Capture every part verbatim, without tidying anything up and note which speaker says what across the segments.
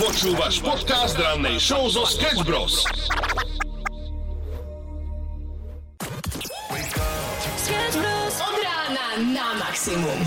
Speaker 1: Počúvaš podcast rannej show zo Sketch Bros.
Speaker 2: Sketch Bros. Od rána na maximum.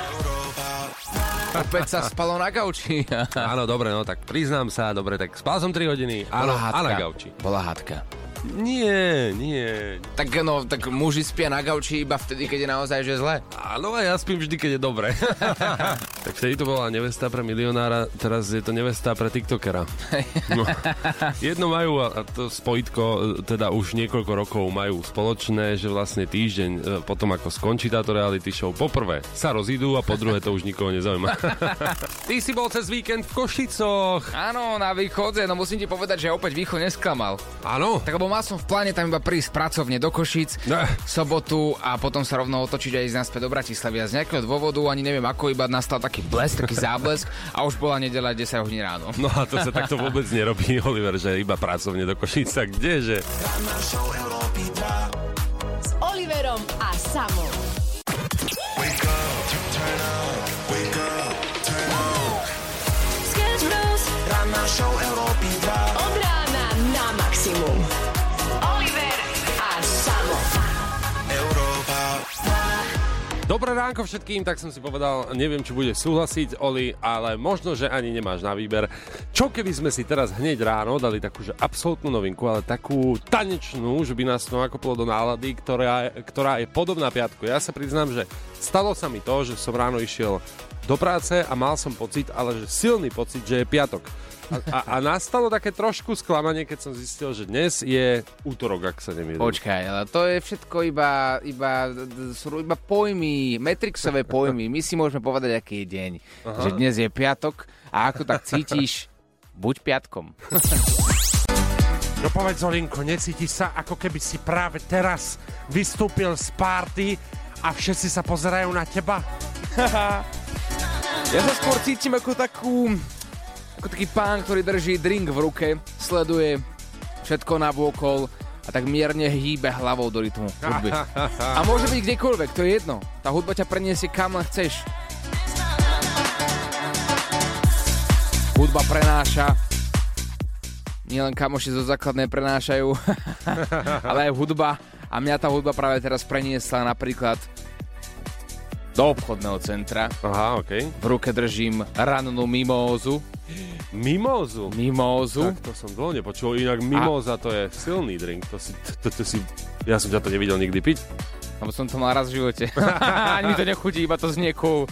Speaker 3: Opäť sa spalo na gauči.
Speaker 4: Áno, dobre, no tak priznám sa, dobre, tak spal som tri hodiny, áno, a na gauči.
Speaker 3: Bola hádka.
Speaker 4: Nie, nie.
Speaker 3: Tak no, tak muži spia na gauči iba vtedy, keď je naozaj že zle.
Speaker 4: Áno, a ja spím vždy, keď je dobre. Tak vtedy to bola nevesta pre milionára, teraz je to nevesta pre tiktokera. No. Jedno majú, a to spojitko, teda už niekoľko rokov majú spoločné, že vlastne týždeň potom, ako skončí táto reality show, poprvé sa rozídu a po druhé to už nikoho nezaujíma. Ty si bol cez víkend v Košicoch.
Speaker 3: Áno, na východe, no musím ti povedať, že opäť východ nesklamal.
Speaker 4: Áno.
Speaker 3: Tak lebo mal som v pláne tam iba prísť pracovne do Košíc
Speaker 4: Ne.
Speaker 3: sobotu a potom sa rovno otočiť a ísť naspäť do Bratislavy. A z nejakého dôvodu, ani neviem ako, iba nastal taký blesk, taký záblesk a už bola nedeľa desať hodín ráno.
Speaker 4: No a to sa takto vôbec nerobí, Oliver, že iba pracovne do Košica. Kdeže?
Speaker 2: S Oliverom a Samom. Sketch Bros.
Speaker 5: Ranná show Európy dva.
Speaker 2: Od rána na maximum. Oliver a Samo.
Speaker 5: Európa.
Speaker 4: Dobré ránko všetkým, tak som si povedal, neviem, či bude súhlasiť, Oli, ale možno, že ani nemáš na výber. Čo keby sme si teraz hneď ráno dali takú, že absolútnu novinku, ale takú tanečnú, že by nás to nakoplo do nálady, ktorá, ktorá je podobná piatku. Ja sa priznám, že stalo sa mi to, že som ráno išiel do práce a mal som pocit, ale že silný pocit, že je piatok. A, a, a nastalo také trošku sklamanie, keď som zistil, že dnes je útorok, ak sa nemýlim.
Speaker 3: Počkaj, ale to je všetko iba, iba, sú iba pojmy, metrixové pojmy. My si môžeme povedať, aký je deň. Aha. Že dnes je piatok a ako tak cítiš, buď piatkom.
Speaker 6: No povedz, Olinko, necítiš sa, ako keby si práve teraz vystúpil z party a všetci sa pozerajú na teba?
Speaker 3: Ja sa skôr cítim ako takú... Ako taký pán, ktorý drží drink v ruke, sleduje všetko navôkol a tak mierne hýbe hlavou do rytmu hudby. A môže byť kdekoľvek, to je jedno. Tá hudba ťa preniesie kam len chceš. Hudba prenáša. Nielen kamoši zo základnej prenášajú, ale aj hudba. A mňa tá hudba práve teraz preniesla napríklad do obchodného centra.
Speaker 4: Aha, okej.
Speaker 3: V ruke držím rannú mimózu.
Speaker 4: Mimózu?
Speaker 3: Mimózu.
Speaker 4: Tak to som dlho nepočul, inak mimóza to je silný drink. To si, to, to si, ja som ťa to nevidel nikdy piť.
Speaker 3: Lebo som to mal raz v živote. Ani mi to nechutí, iba to znie cool.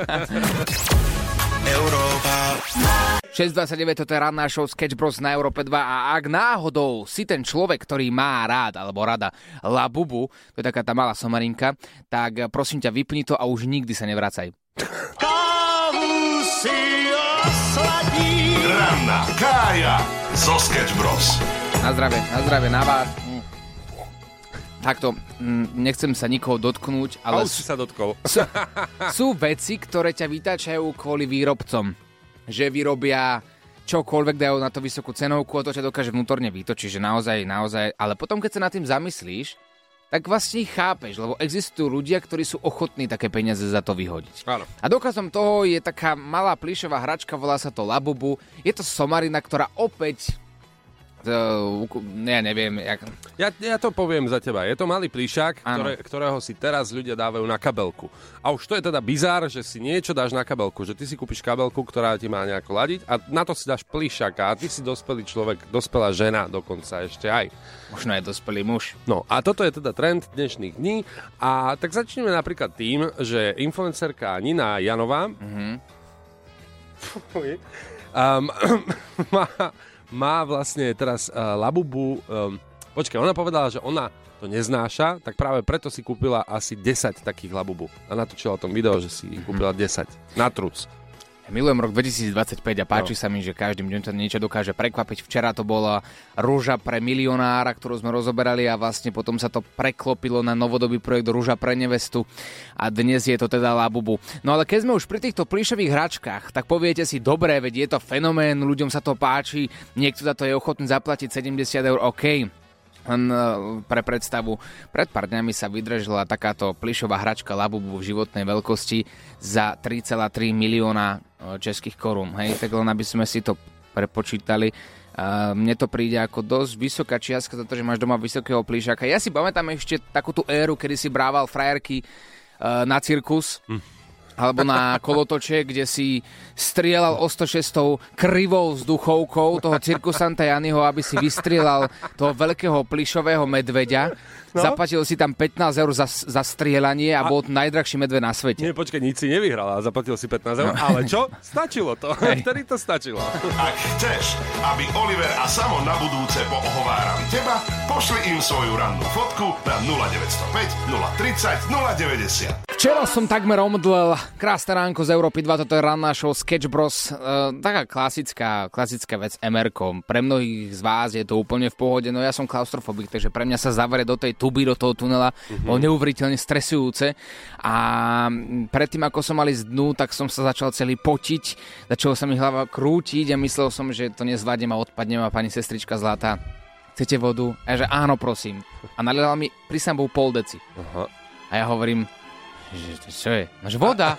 Speaker 5: Európa.
Speaker 3: šesť dvadsaťdeväť, toto je ranná show Sketch Bros na Európe dva a ak náhodou si ten človek, ktorý má rád, alebo rada Labubu, to je taká tá malá somarinka, tak prosím ťa, vypni to a už nikdy sa nevracaj.
Speaker 5: Kávu si osladí.
Speaker 1: Ranná Kája zo Sketch Bros.
Speaker 3: Na zdravie, na zdravie, na vás. Mm. Takto, mm, nechcem sa nikoho dotknúť,
Speaker 4: A
Speaker 3: ale
Speaker 4: už si sa dotkol.
Speaker 3: sú, sú veci, ktoré ťa vytáčajú kvôli výrobcom. Že vyrobia čokoľvek, dajú na to vysokú cenovku a to ťa dokáže vnútorne vytočiť, že naozaj, naozaj, ale potom, keď sa nad tým zamyslíš, tak vlastne chápeš, lebo existujú ľudia, ktorí sú ochotní také peniaze za to vyhodiť.
Speaker 4: Áno.
Speaker 3: A dôkazom toho je taká malá plíšová hračka, volá sa to Labubu. Je to somarina, ktorá opäť... Uh, ja neviem, jak...
Speaker 4: Ja, ja to poviem za teba. Je to malý plíšak, ktoré, ktorého si teraz ľudia dávajú na kabelku. A už to je teda bizár, že si niečo dáš na kabelku. Že ty si kúpiš kabelku, ktorá ti má nejako ladiť a na to si dáš plíšaka. A ty si dospelý človek, dospelá žena dokonca ešte aj.
Speaker 3: Možno je dospelý muž.
Speaker 4: No a toto je teda trend dnešných dní. A tak začneme napríklad tým, že influencerka Nina Janová mm-hmm. um, má... má vlastne teraz uh, Labubu, um, počkaj, ona povedala, že ona to neznáša, tak práve preto si kúpila asi desať takých Labubu. A natočila o tom video, že si kúpila desať. Na truc.
Speaker 3: Milujem rok dvetisícdvadsaťpäť a páči no. sa mi, že každým dňom to niečo dokáže prekvapiť. Včera to bola Rúža pre milionára, ktorú sme rozoberali a vlastne potom sa to preklopilo na novodobý projekt Rúža pre nevestu a dnes je to teda Labubu. No ale keď sme už pri týchto plíšových hračkách, tak poviete si, dobre, veď je to fenomén, ľuďom sa to páči, niekto za to je ochotný zaplatiť sedemdesiat eur, OK. Len pre predstavu, pred pár dňami sa vydržala takáto plyšová hračka Labubu v životnej veľkosti za tri celé tri milióna českých korún. Hej, tak len aby sme si to prepočítali. Uh, mne to príde ako dosť vysoká čiastka, pretože máš doma vysokého plíšaka. Ja si pamätám ešte takú tú éru, kedy si brával frajerky uh, na cirkus, hm. alebo na kolotoče, kde si strieľal o sto šesť krivou vzduchovkou toho cirkusanta Janyho, aby si vystrieľal toho veľkého plyšového medveďa. No? Zaplatil si tam pätnásť eur za, za strieľanie a, a bol najdrahší medveď na svete.
Speaker 4: Nie, počkaj, nič si nevyhral a zaplatil si pätnásť eur, no. Ale čo? Stačilo to. Vtedy to stačilo.
Speaker 1: Ak chceš, aby Oliver a Samo na budúce poohovárali teba, pošli im svoju rannú fotku na nula deväť nula päť, nula tridsať, nula deväťdesiat.
Speaker 3: Včera som takmer omdlel. Krásne ránko z Európy dva, toto je ranná show Sketch Bros. E, taká klasická, klasická vec em erko. Pre mnohých z vás je to úplne v pohode, no ja som klaustrofobik, takže pre mňa sa zavere do tej tuby, do toho tunela, mm-hmm. bolo neuveriteľne stresujúce. A predtým, ako som mal ísť dnu, tak som sa začal celý potiť, začalo sa mi hlava krútiť a myslel som, že to nezvládnem a odpadnem a pani sestrička zlatá, chcete vodu? A ja, že áno, prosím. A naliala mi pri sám bol pol deci. Aha. A ja hovorím, že čo je? No, že voda.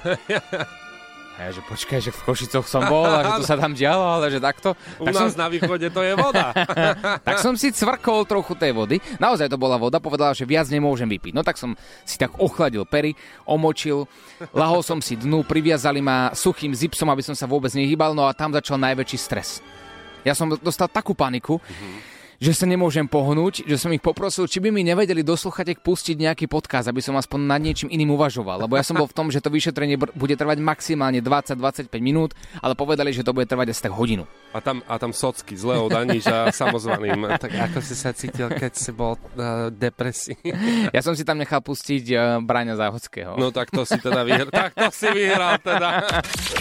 Speaker 3: A ja, že počkaj, že v Košicoch som bol a že to sa tam dialo, ale že takto.
Speaker 4: U tak nás som... na východe to je voda.
Speaker 3: Tak som si cvrkol trochu tej vody. Naozaj to bola voda, povedala, že viac nemôžem vypiť. No tak som si tak ochladil pery, omočil, lahol som si dnu, priviazali ma suchým zipsom, aby som sa vôbec nehýbal, no a tam začal najväčší stres. Ja som dostal takú paniku, mm-hmm. že sa nemôžem pohnúť, že som ich poprosil, či by mi nevedeli do sluchatiek pustiť nejaký podcast, aby som aspoň nad niečím iným uvažoval. Lebo ja som bol v tom, že to vyšetrenie bude trvať maximálne dvadsať až dvadsaťpäť minút, ale povedali, že to bude trvať asi tak hodinu.
Speaker 4: A tam, a tam socky z Leo Daníža samozvaným. Tak ako si sa cítil, keď si bol uh, depresí?
Speaker 3: Ja som si tam nechal pustiť uh, Braňa Záhodského.
Speaker 4: No tak to si teda vyhral. Tak to si vyhral teda.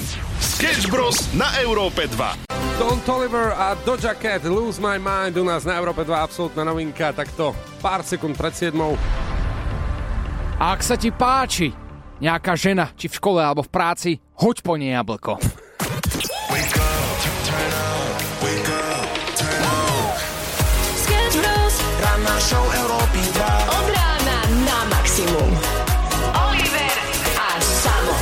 Speaker 1: Sketch Bros na Európe dva.
Speaker 4: Don Toliver a Doja Cat, Lose My Mind, u nás na Európe dva, absolútna novinka, takto pár sekúnd pred siedmou.
Speaker 3: A ak sa ti páči nejaká žena, či v škole alebo v práci, hoď po nej jablko.
Speaker 5: Wake up, turn up, wake up, turn up.
Speaker 2: Sketch Bros.
Speaker 5: Ranná show Európy dva.
Speaker 2: Od rána na maximum. Oliver a Samo.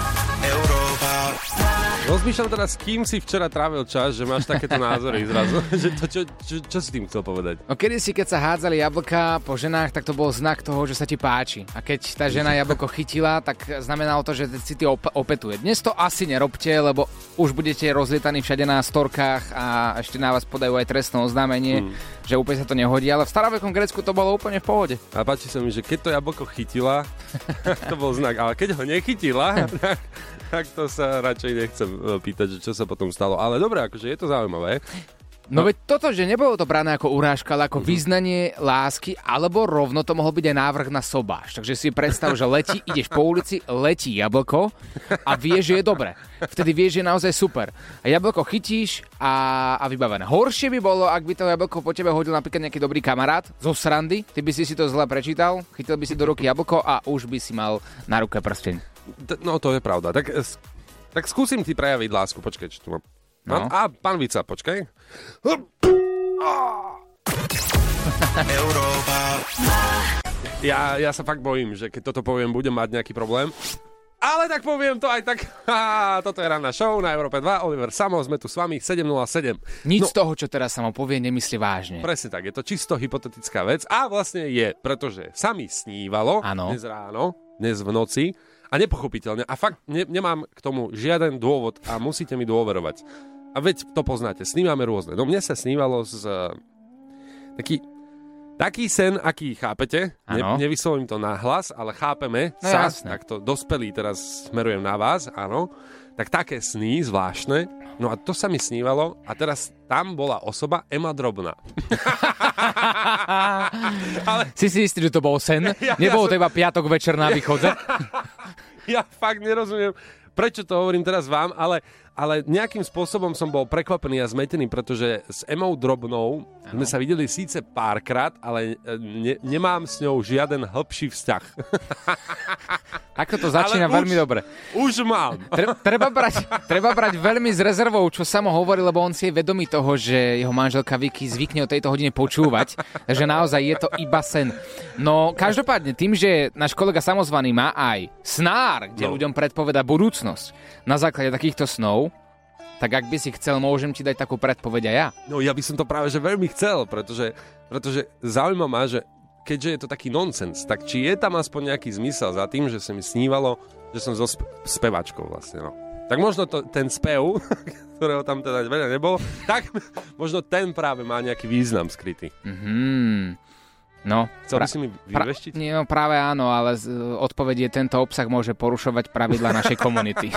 Speaker 5: Európa.
Speaker 4: Rozmýšľam teda, s kým si včera trávil čas, že máš takéto názory zrazu. Že to, čo, čo, čo si tým chcel povedať?
Speaker 3: No kedysi, keď sa hádzali jablka po ženách, tak to bol znak toho, že sa ti páči. A keď tá žena jablko chytila, tak znamenalo to, že si ty op- opetuje. Dnes to asi nerobte, lebo už budete rozlietaní všade na storkách a ešte na vás podajú aj trestné oznámenie, hmm. že úplne sa to nehodí. Ale v starovekom Grécku to bolo úplne v pohode.
Speaker 4: A páči sa mi, že keď to jablko chytila, to bol znak. Ale keď ho nechytila, tak, tak to sa radšej nechcem pýtať, že čo sa potom stalo. Ale dobré, akože je to zaujímavé.
Speaker 3: No, no veď toto, že nebolo to brané ako urážka, ale ako uh-huh. vyznanie lásky, alebo rovno to mohol byť aj návrh na sobáš. Takže si predstav, že letí, ideš po ulici, letí jablko a vieš, že je dobre. Vtedy vieš, že je naozaj super. A jablko chytíš a, a vybavené. Horšie by bolo, ak by to jablko po tebe hodil napríklad nejaký dobrý kamarát zo srandy, ty by si si to zle prečítal, chytil by si do ruky jablko a už by si mal na ruke prsteň.
Speaker 4: No to je pravda. Tak, tak skúsim ti prejaviť lásku. Počkaj, čo tu mám. No. A pán Vica, počkaj.
Speaker 5: Európa.
Speaker 4: Ja, ja sa fakt bojím, že keď toto poviem, budem mať nejaký problém. Ale tak poviem to aj tak. Ha, toto je ranná show na Európe dva. Oliver Samo, sme tu s vami sedem nula sedem.
Speaker 3: Nič
Speaker 4: no,
Speaker 3: z toho, čo teraz Samo povie, nemyslí vážne.
Speaker 4: Presne tak, je to čisto hypotetická vec. A vlastne je, pretože sa mi snívalo ano. dnes ráno, dnes v noci. A nepochopiteľne. A fakt ne, nemám k tomu žiaden dôvod a musíte mi dôverovať. A veď to poznáte, snívame rôzne. No mne sa snívalo z uh, taký, taký sen, aký chápete. Ne, nevyslovím to na hlas, ale chápeme
Speaker 3: no,
Speaker 4: sa.
Speaker 3: Jasné.
Speaker 4: Tak to dospelí teraz smerujem na vás, áno. Tak také sny zvláštne. No a to sa mi snívalo a teraz tam bola osoba Ema Drobná.
Speaker 3: Ale... Si si istý, že to bol sen? Ja, Nebolo ja to som... iba piatok večer na východze?
Speaker 4: Ja fakt nerozumiem, prečo to hovorím teraz vám, ale, ale nejakým spôsobom som bol prekvapený a zmetený, pretože s Emou Drobnou ano. sme sa videli síce párkrát, ale ne, nemám s ňou žiaden hĺbší vzťah.
Speaker 3: Ako to začína
Speaker 4: ale
Speaker 3: veľmi
Speaker 4: už,
Speaker 3: dobre.
Speaker 4: Už mám.
Speaker 3: Treba, treba, brať, treba brať veľmi s rezervou, čo Samo hovorí, lebo on si je vedomý toho, že jeho manželka Vicky zvykne o tejto hodine počúvať, takže naozaj je to iba sen. No každopádne, tým, že náš kolega Samozvaný má aj snár, kde no. ľuďom predpoveda budúcnosť na základe takýchto snov, Tak ak by si chcel, môžem ti dať takú predpoveď aj ja.
Speaker 4: No ja by som to práve že veľmi chcel, pretože, pretože zaujíma ma, že keďže je to taký nonsens, tak či je tam aspoň nejaký zmysel za tým, že sa mi snívalo, že som so sp- spevačkou vlastne, no. Tak možno to, ten spev, ktorého tam teda veľa nebol, tak možno ten práve má nejaký význam skrytý.
Speaker 3: Mhm. No.
Speaker 4: Chcel by
Speaker 3: pra-
Speaker 4: si mi vyveštiť?
Speaker 3: Pra- nie, no práve áno, ale z, odpoveď je, tento obsah môže porušovať pravidla našej komunity.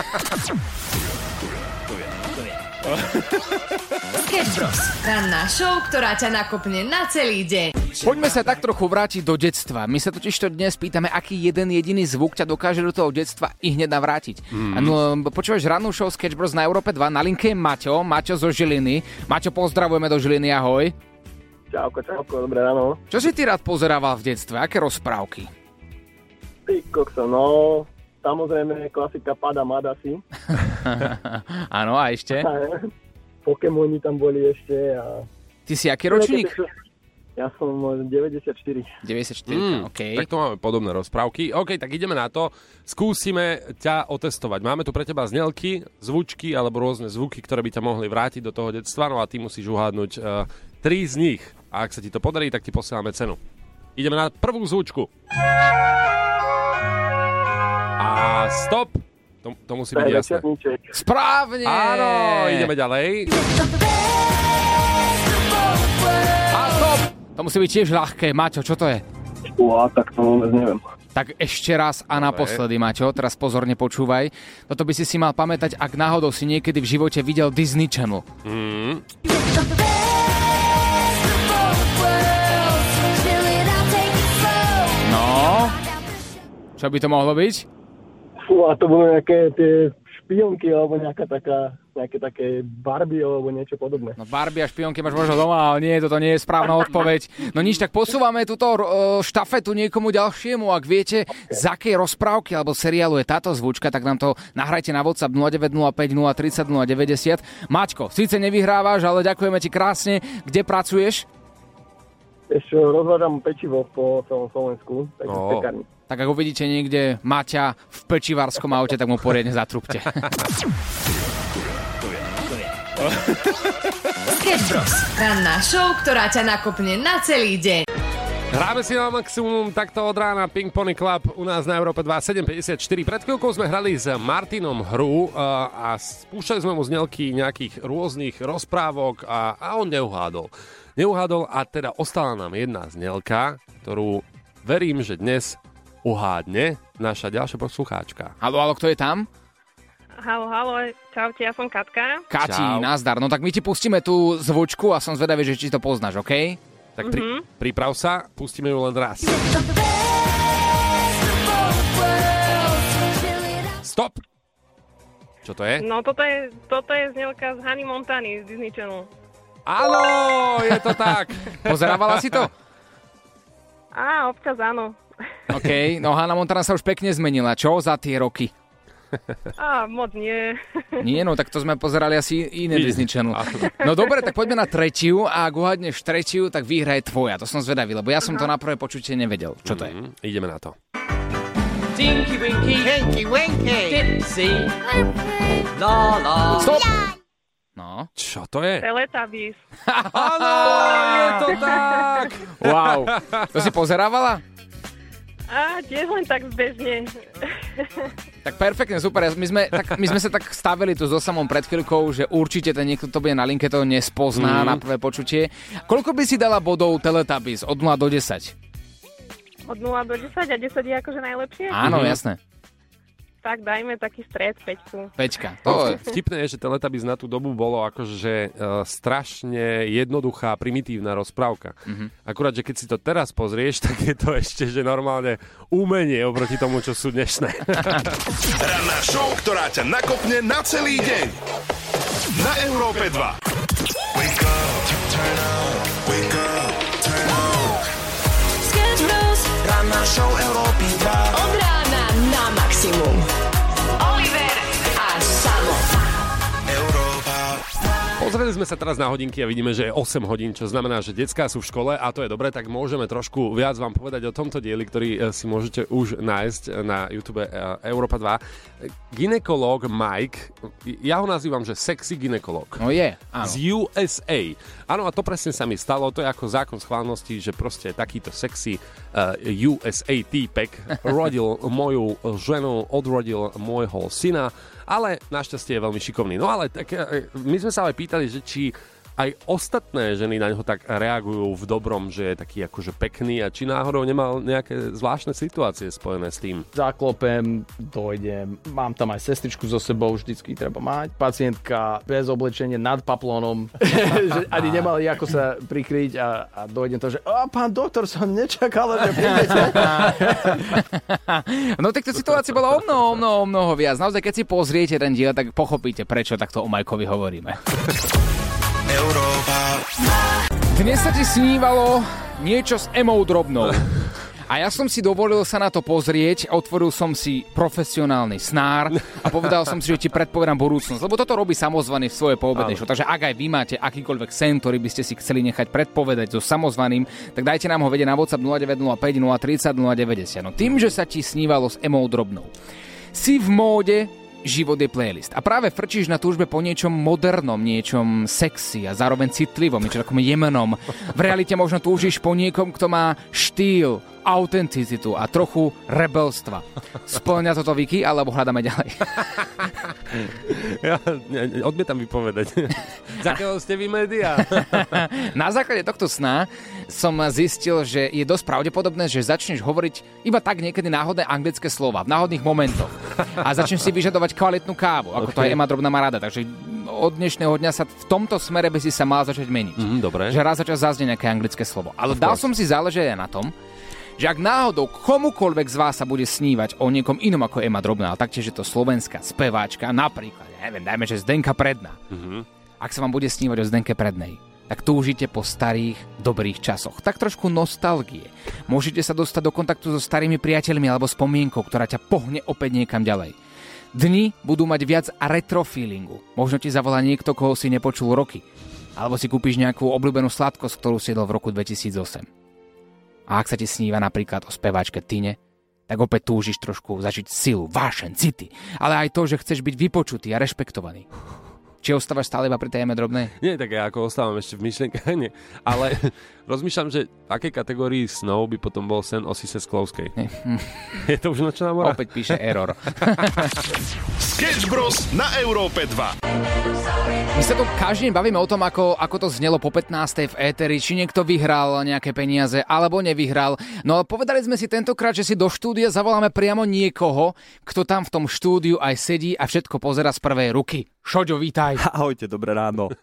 Speaker 2: Sketch Bros. Ranná show, ktorá ťa nakopne na celý deň.
Speaker 3: Poďme sa tak trochu vrátiť do detstva. My sa totiž to dnes pýtame, aký jeden jediný zvuk ťa dokáže do toho detstva i hneď navrátiť. Mm. No, počúvaš rannú show Sketch Bros na Európe dva, na linke je Maťo, Maťo zo Žiliny. Maťo, pozdravujeme do Žiliny, ahoj.
Speaker 7: Čauko, čauko, dobré ráno.
Speaker 3: Čo si ty rád pozerával v detstve? Aké rozprávky?
Speaker 7: Ty kokso, no, samozrejme klasika Pada Madasi.
Speaker 3: Áno, a ešte?
Speaker 7: Pokémoni tam boli ešte a...
Speaker 3: Ty si aký ročník?
Speaker 7: Ja som deväťdesiatštyri.
Speaker 3: deväťdesiatštyri,
Speaker 4: Mm,
Speaker 3: okej.
Speaker 4: Tak to máme podobné rozprávky. OK, tak ideme na to. Skúsime ťa otestovať. Máme tu pre teba znelky, zvučky alebo rôzne zvuky, ktoré by ťa mohli vrátiť do toho detstva. No a ty musíš uhádnuť uh, tri z nich. A ak sa ti to podarí, tak ti posielame cenu. Ideme na prvú zvučku. A stop. To, to musí byť jasné.
Speaker 3: Správne!
Speaker 4: Áno, ideme ďalej.
Speaker 3: A stop! To musí byť tiež ľahké. Maťo, čo to je?
Speaker 7: Uá, tak to vôbec neviem.
Speaker 3: Tak ešte raz a naposledy, Maťo, teraz pozorne počúvaj. Toto by si si mal pamätať, ak náhodou si niekedy v živote videl Disney Channel.
Speaker 4: Mm.
Speaker 3: No? Čo by to mohlo byť?
Speaker 7: Fú, a to budú nejaké tie špionky, alebo nejaká taká, nejaké také Barbie, alebo niečo podobné.
Speaker 3: No Barbie a špionky máš možno doma, ale nie, toto nie je správna odpoveď. No nič, tak posúvame túto uh, štafetu niekomu ďalšiemu. Ak viete, okay, z akej rozprávky alebo seriálu je táto zvučka, tak nám to nahrajte na WhatsApp nula deväť nula päť nula tri nula nula deväťdesiat. Maťko, síce nevyhrávaš, ale ďakujeme ti krásne. Kde pracuješ?
Speaker 7: Ešte rozvážam pečivo po celom Slovensku, takže v
Speaker 4: Oh.
Speaker 7: pekárni.
Speaker 3: Tak ak uvidíte niekde Maťa v pečivárskom aute, tak mu poriadne zatrúbte.
Speaker 2: Sketch Bros. Ranná show, ktorá ťa nakopne na celý deň.
Speaker 4: Hráme si na maximum takto od rána Ping Pony Club u nás na Európe dva sedem päťdesiatštyri. Pred chvíľkou sme hrali s Martinom hru uh, a spúšťali sme mu znelky nejakých rôznych rozprávok a, a on neuhádol. Neuhádol a teda ostala nám jedna znelka, ktorú verím, že dnes uhádne naša ďalšia poslucháčka.
Speaker 3: Haló, haló, kto je tam?
Speaker 8: Haló, haló, čaute, ja som Katka.
Speaker 3: Kati,
Speaker 4: Čau.
Speaker 3: nazdar. No tak my ti pustíme tú zvučku a som zvedavý, že či to poznáš, okej? Okay?
Speaker 4: Tak pri, mm-hmm. priprav sa, pustíme ju len raz. Stop! Čo to je?
Speaker 8: No toto je, toto je znelka z Hany Montany z Disney Channel.
Speaker 4: Áno, je to tak.
Speaker 3: Pozerávala si to?
Speaker 8: Á, občas áno.
Speaker 3: OK, no Hannah Montana sa už pekne zmenila. Čo za tie roky?
Speaker 8: Á, moc nie.
Speaker 3: Nie, no tak to sme pozerali asi iné Disney Channel. No dobre, tak poďme na tretiu a ak uhádneš tretiu, tak výhra je tvoja. To som zvedavý, lebo ja som to na prvé počutie nevedel. Čo to je?
Speaker 4: Mm, ideme na to.
Speaker 9: Tinky Winky, Tinky Winky, Dipsy, La La.
Speaker 3: Stop! No.
Speaker 4: Čo to je?
Speaker 8: Teletubbies.
Speaker 4: Áno, je to tak!
Speaker 3: Wow. To si pozerávala?
Speaker 8: Á, tiež len tak zbežne.
Speaker 3: Tak perfektne, super. My sme, tak, my sme sa tak stavili tu so samom pred chvíľkou, že určite ten niekto to bude na linke, to nespozná mm. na prvé počutie. Koľko by si dala bodov Teletubbies od nula do desať?
Speaker 8: Od nula do desať a desať je akože najlepšie?
Speaker 3: Áno,
Speaker 4: Mhm.
Speaker 3: jasné.
Speaker 8: Tak dajme taký stred, päťku.
Speaker 3: Peťka.
Speaker 4: To
Speaker 3: To je...
Speaker 4: vtipné je, že Teletubbies na tú dobu bolo akože uh, strašne jednoduchá, primitívna rozprávka. Mm-hmm. Akurát, že keď si to teraz pozrieš, tak je to ešte, že normálne umenie oproti tomu, čo sú dnešné.
Speaker 1: Ranná show, ktorá ťa nakopne na celý deň. Na Európe dva.
Speaker 5: Wake up, turn on, wake up, turn on.
Speaker 2: Sketch Bros.
Speaker 5: Ranná show Európy dva.
Speaker 2: Od rána na maximum. Oliver a Samo.
Speaker 5: Európa.
Speaker 4: Pozreli Pozreli sme sa teraz na hodinky a vidíme, že je osem hodín, čo znamená, že decká sú v škole a to je dobre, tak môžeme trošku viac vám povedať o tomto dieli, ktorý si môžete už nájsť na YouTube Európa dva. Gynekológ Mike, ja ho nazývam, že sexy gynekológ.
Speaker 3: No je, áno.
Speaker 4: Z U S A. Áno, a to presne sa mi stalo, to je ako zákon schválnosti, že proste takýto sexy uh, U S A týpek rodil moju ženu, odrodil môjho syna, ale našťastie je veľmi šikovný. No ale tak, my sme sa aj pýtali, že či aj ostatné ženy na ňo tak reagujú v dobrom, že je taký akože pekný a či náhodou nemal nejaké zvláštne situácie spojené s tým.
Speaker 10: Zaklopem, dojdem, mám tam aj sestričku so sebou, vždycky treba mať. Pacientka bez oblečenia nad paplónom, že ani nemali ako sa prikryť a, a dojdem to, že o, pán doktor, som nečakal, že prídete.
Speaker 3: No tak tá situácia bola o mnoho, o mnoho, o mnoho viac. Naozaj, keď si pozriete ten diel, tak pochopíte, prečo takto o Majkovi hovoríme.
Speaker 5: Európa.
Speaker 3: Dnes sa ti snívalo niečo s Emou Drobnou. A ja som si dovolil sa na to pozrieť, otvoril som si profesionálny snár a povedal som si, že ti predpovedám budúcnosť, lebo toto robí samozvaný v svojej povednej show. Takže ak aj vy máte akýkoľvek sen, ktorý by ste si chceli nechať predpovedať so samozvaným, tak dajte nám ho vedieť na WhatsApp nula deväť nula päť nula tri nula nula deväťdesiat. No tým, že sa ti snívalo s Emou Drobnou, si v móde Život je playlist. A práve frčíš na túžbe po niečom modernom, niečom sexy a zároveň citlivom, niečom takom jemnom. V realite možno túžiš po niekom, kto má štýl, autenticitu a trochu rebelstva. Spĺňa toto Viki, alebo hľadáme ďalej?
Speaker 4: Ja odmietam vypovedať. Z akého ste vy média?
Speaker 3: Na základe tohto sna som zistil, že je dosť pravdepodobné, že začneš hovoriť iba tak niekedy náhodné anglické slova, v náhodných momentoch. A začneš si vyžadovať kvalitnú kávu, ako okay. To aj Ema Drobná má rada. Takže od dnešného dňa sa v tomto smere by si sa mal začať meniť.
Speaker 4: Mm, dobre.
Speaker 3: Že raz za čas zaznie nejaké anglické slovo. Ale dal som si záležať aj na tom, že ak náhodou komukoľvek z vás sa bude snívať o niekom inom ako Ema Drobná, ale taktiež je to slovenská speváčka, napríklad, ja neviem, dajme, že Zdenka Predná. Mm-hmm. Ak sa vám bude snívať o Zdenke Prednej, tak túžite po starých, dobrých časoch. Tak trošku nostalgie. Môžete sa dostať do kontaktu so starými priateľmi alebo spomienkou, ktorá ťa pohne opäť niekam ďalej. Dni budú mať viac retro feelingu. Možno ti zavolá niekto, koho si nepočul roky. Alebo si kúpiš nejakú obľúbenú sladkosť, ktorú si jedol v roku dvetisícosem. A ak sa ti sníva napríklad o speváčke Tine, tak opäť túžiš trošku zažiť silu, vášeň, city. Ale aj to, že chceš byť vypočutý a rešpektovaný. Či ostávaš stále iba pri tej Eme Drobnej?
Speaker 4: Nie, tak ja ako ostávam ešte v myšlienke, nie. Ale rozmýšľam, že v akej kategórii snov by potom bol sen o Sise Sklovskej. Je to už Nočná mora?
Speaker 3: Opäť píše error.
Speaker 1: Sketch Bros. Na Európe dva.
Speaker 3: My sa tu každý deň bavíme o tom, ako, ako to znelo po pätnástej v éteri, či niekto vyhral nejaké peniaze, alebo nevyhral. No ale povedali sme si tentokrát, že si do štúdia zavoláme priamo niekoho, kto tam v tom štúdiu aj sedí a všetko pozerá z prvej ruky. Šoďo, vítaj.
Speaker 11: Ahojte, dobré ráno.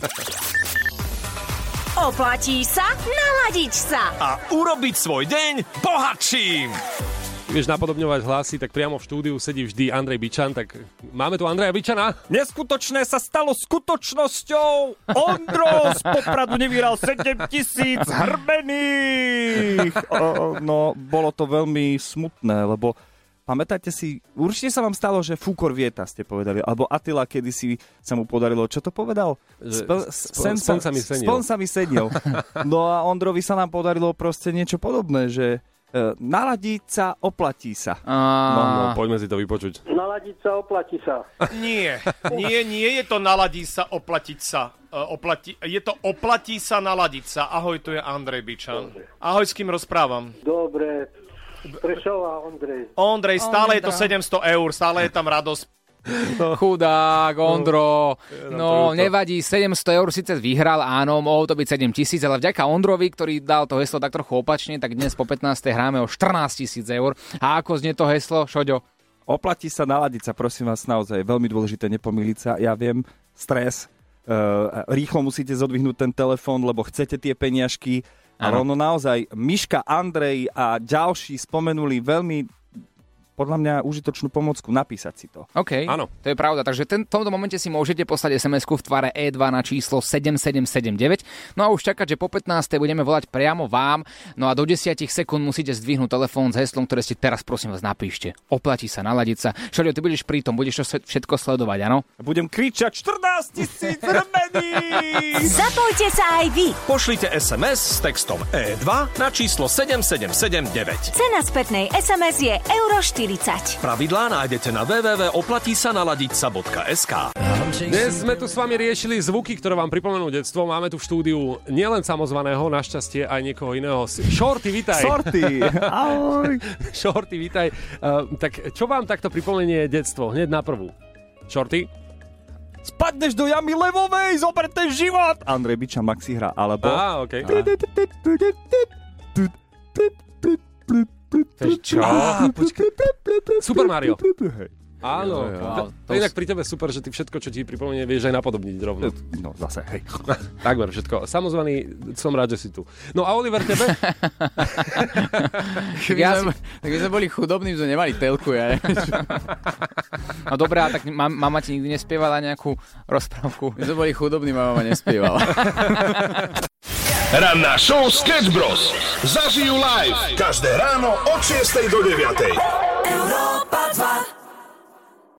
Speaker 2: Oplatí sa naladiť sa
Speaker 12: a urobiť svoj deň bohatším.
Speaker 4: Vieš napodobňovať hlasy, tak priamo v štúdiu sedí vždy Andrej Bičan, tak máme tu Andreja Bičana.
Speaker 12: Neskutočné sa stalo skutočnosťou. Ondro z Popradu nevyhral sedem tisíc hrbených.
Speaker 11: O, no, bolo to veľmi smutné, lebo pamätáte si, určite sa vám stalo, že Fúkor Vieta ste povedali, alebo Attila kedysi sa mu podarilo, čo to povedal?
Speaker 4: Sp- sp- spon sa mi senil.
Speaker 11: Spon sa mi senil. No a Ondrovi sa nám podarilo proste niečo podobné, že uh, naladiť sa, oplatí sa.
Speaker 3: A...
Speaker 4: No, no, poďme si to vypočuť.
Speaker 7: Naladiť sa, oplatí sa.
Speaker 12: Nie, nie, nie je to naladí sa, oplatiť sa. Uh, oplati, je to oplatí sa, naladiť sa. Ahoj, tu je Andrej Bičan. Ahoj, s kým rozprávam?
Speaker 7: Dobre. Prešová, Ondrej.
Speaker 12: Ondrej, stále Ondra. Je to sedemsto eur, stále je tam radosť.
Speaker 3: Chudák, Ondro. No, nevadí, sedemsto eur síce vyhral, áno, mohol to byť sedem tisíc, ale vďaka Ondrovi, ktorý dal to heslo tak trochu opačne, tak dnes po pätnástej hráme o štrnásť tisíc eur. A ako znie to heslo, Šoďo?
Speaker 11: Oplatí sa, naladiť sa, prosím vás, naozaj veľmi dôležité nepomýliť sa. Ja viem, stres, uh, rýchlo musíte zodvihnúť ten telefón, lebo chcete tie peniažky. Ale ono naozaj, Miška, Andrej a ďalší spomenuli veľmi podľa mňa užitočnú pomôcku napísať si to.
Speaker 3: OK, áno. To je pravda. Takže ten, v tomto momente si môžete poslať es em esku v tvare é dva na číslo sedem sedem sedem deväť. No a už čakať, že po pätnástej budeme volať priamo vám. No a do desať sekúnd musíte zdvihnúť telefón s heslom, ktoré ste teraz prosím vás napíšte. Oplatí sa, naladiť sa. Šaľo, ty budeš pri tom, budeš to všetko sledovať, áno?
Speaker 11: Budem kričať štrnásť tisíc remení!
Speaker 13: Zapojte sa aj vy.
Speaker 14: Pošlite es em es s textom é dva na číslo sedem sedem sedem deväť.
Speaker 13: Cena spätnej es em es je euro štyridsať.
Speaker 14: Pravidlá nájdete na w w w bodka oplatí sa naladiť sa bodka es ká.
Speaker 4: Dnes sme tu s vami riešili zvuky, ktoré vám pripomenú detstvo. Máme tu v štúdiu nielen samozvaného, našťastie aj niekoho iného. Shorty, vitaj.
Speaker 11: Shorty, ahoj.
Speaker 4: Shorty, vitaj. Uh, tak čo vám takto pripomenie detstvo? Hneď na prvú. Shorty?
Speaker 11: Spadneš do jamy levovej, zober ten život! Andrej Biča, Maxi hra, alebo...
Speaker 4: Á, okej.
Speaker 3: Čo?
Speaker 4: Super Mario. Áno, to, to je inak pri tebe super, že ty všetko, čo ti pripomenie, vieš aj napodobniť rovno.
Speaker 11: No zase, hej.
Speaker 4: Takmer všetko. Samozvaný, som rád, že si tu. No a Oliver, tebe?
Speaker 3: Keby ja sme, tak by sme boli chudobní, sme nemali telku, ja No dobré, a tak ma, mama ti nikdy nespievala nejakú rozprávku?
Speaker 10: My sme boli chudobní, mama nespievala.
Speaker 1: Ranná show Sketch Bros. Zažijú live každé ráno od šiestej do deviatej.